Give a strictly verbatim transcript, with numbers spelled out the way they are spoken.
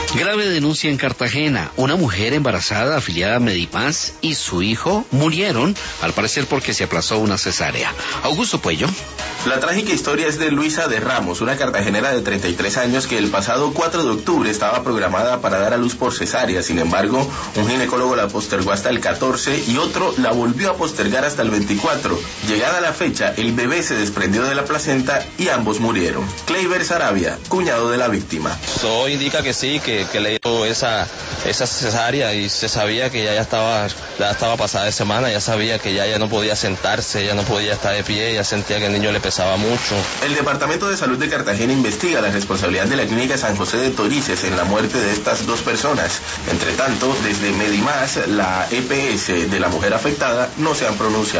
Grave denuncia en Cartagena. Una mujer embarazada afiliada a Medipaz y su hijo murieron, al parecer porque se aplazó una cesárea. Augusto Puello. La trágica historia es de Luisa de Ramos, una cartagenera de treinta y tres años que el pasado cuatro de octubre estaba programada para dar a luz por cesárea. Sin embargo, un ginecólogo la postergó hasta el catorce y otro la volvió a postergar hasta el veinticuatro. Llegada la fecha, el bebé se desprendió de la placenta y ambos murieron. Kleiber Sarabia, cuñado de la víctima. Todo indica que sí, que, que le dio esa, esa cesárea y se sabía que ya, ya, estaba, ya estaba pasada de semana, ya sabía que ya, ya no podía sentarse, ya no podía estar de pie, ya sentía que el niño le pesaba mucho. El Departamento de Salud de Cartagena investiga la responsabilidad de la Clínica San José de Torices en la muerte de estas dos personas. Entre tanto, desde Medimás, la E P S de la mujer afectada no se han pronunciado.